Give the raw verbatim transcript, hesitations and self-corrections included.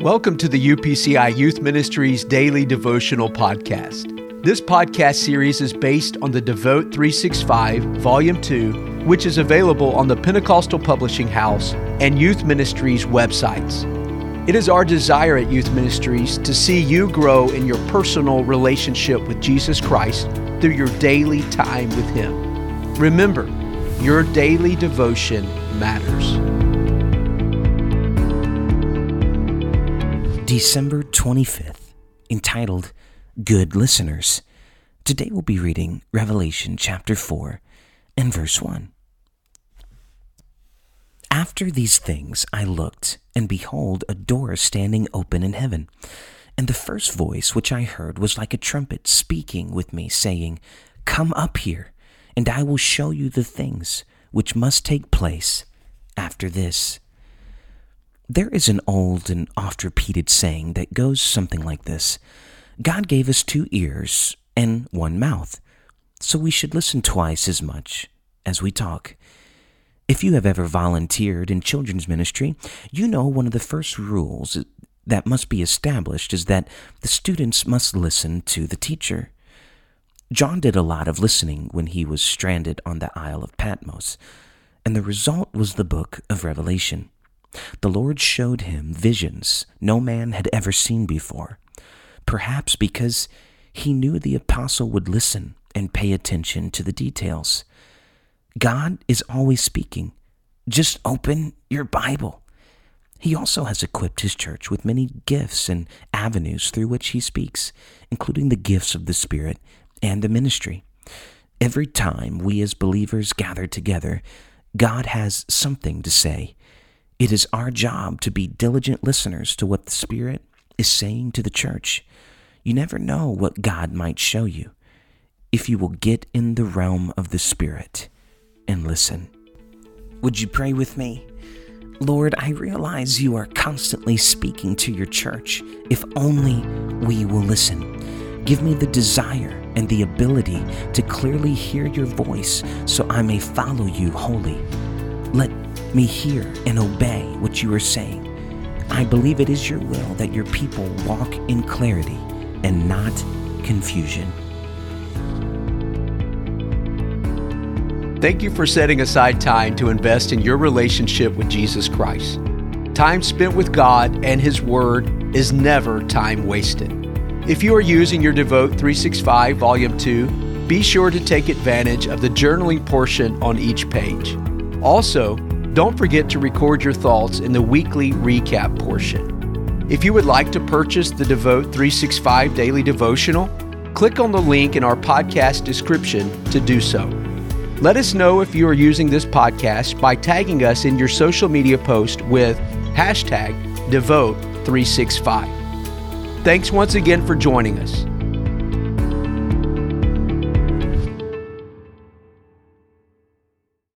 Welcome to the U P C I Youth Ministries Daily Devotional Podcast. This podcast series is based on the Devote three sixty-five, Volume two, which is available on the Pentecostal Publishing House and Youth Ministries websites. It is our desire at Youth Ministries to see you grow in your personal relationship with Jesus Christ through your daily time with Him. Remember, your daily devotion matters. December twenty-fifth, entitled Good Listeners. Today we'll be reading Revelation chapter four and verse one. After these things I looked, and behold, a door standing open in heaven. And the first voice which I heard was like a trumpet speaking with me, saying, Come up here, and I will show you the things which must take place after this. There is an old and oft-repeated saying that goes something like this: God gave us two ears and one mouth, so we should listen twice as much as we talk. If you have ever volunteered in children's ministry, you know one of the first rules that must be established is that the students must listen to the teacher. John did a lot of listening when he was stranded on the Isle of Patmos, and the result was the book of Revelation. The Lord showed him visions no man had ever seen before, perhaps because he knew the apostle would listen and pay attention to the details. God is always speaking. Just open your Bible. He also has equipped his church with many gifts and avenues through which he speaks, including the gifts of the Spirit and the ministry. Every time we as believers gather together, God has something to say. It is our job to be diligent listeners to what the Spirit is saying to the church. You never know what God might show you if you will get in the realm of the Spirit and listen. Would you pray with me? Lord, I realize you are constantly speaking to your church. If only we will listen. Give me the desire and the ability to clearly hear your voice so I may follow you wholly. Let me hear and obey what you are saying. I believe it is your will that your people walk in clarity and not confusion. Thank you for setting aside time to invest in your relationship with Jesus Christ. Time spent with God and His Word is never time wasted. If you are using your Devote three sixty-five Volume two, be sure to take advantage of the journaling portion on each page. Also, don't forget to record your thoughts in the weekly recap portion. If you would like to purchase the Devote three sixty-five Daily Devotional, click on the link in our podcast description to do so. Let us know if you are using this podcast by tagging us in your social media post with hashtag Devote three sixty-five. Thanks once again for joining us.